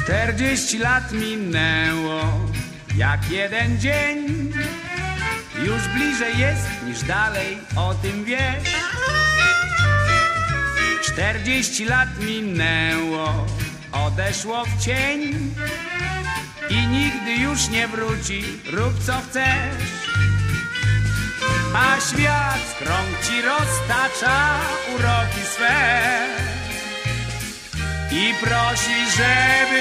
40 lat minęło jak jeden dzień. Już bliżej jest niż dalej, o tym wiesz. 40 lat minęło, odeszło w cień i nigdy już nie wróci, rób co chcesz. A świat w krąg ci roztacza uroki swe i prosi, żeby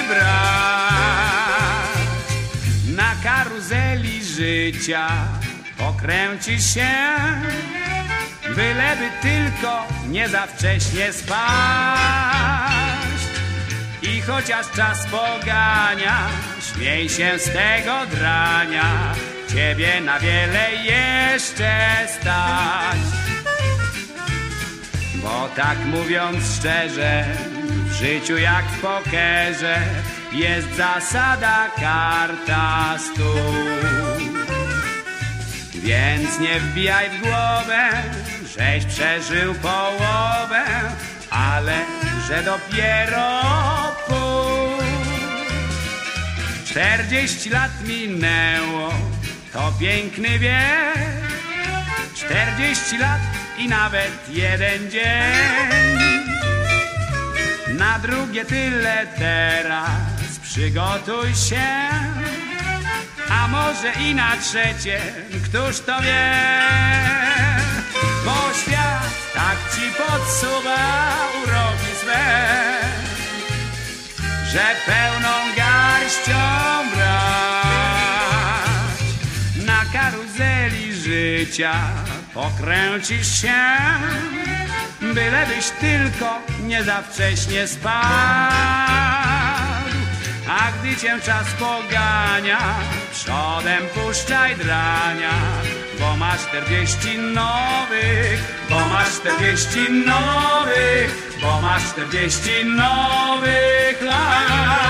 brać. Na karuzeli życia pokręcisz się, byleby tylko nie za wcześnie spaść. I chociaż czas pogania, śmiej się z tego drania, ciebie na wiele jeszcze stać. Bo tak mówiąc szczerze, w życiu jak w pokerze jest zasada karta stół. Więc nie wbijaj w głowę, żeś przeżył połowę, ale że dopiero pół. 40 lat minęło, to piękny wiek. 40 lat i nawet jeden dzień. Na drugie tyle teraz przygotuj się, a może i na trzecie, któż to wie? Bo świat tak ci podsuwa uroki swe, że pełną garścią brać. Na karuzeli życia pokręcisz się, bylebyś tylko nie za wcześnie spadł. A gdy cię czas pogania, przodem puszczaj drania, bo masz 40 nowych, bo masz 40 nowych, bo masz 40 nowych lat.